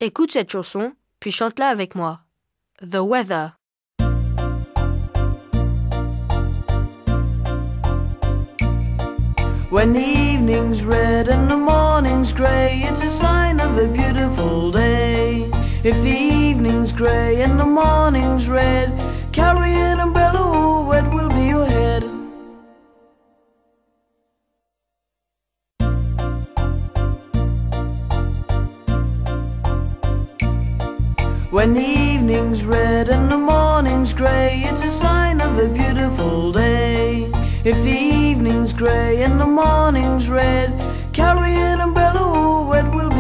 Écoute cette chanson, puis chante-la avec moi. The weather. When the evening's red and the morning's grey, it's a sign of a beautiful day. If the evening's grey and the morning's red, carry an umbrella, oh, wet will be your head. When the evening's red and the morning's grey, it's a sign of a beautiful day. If the evening's grey and the morning's red, carry an umbrella, oh, wet will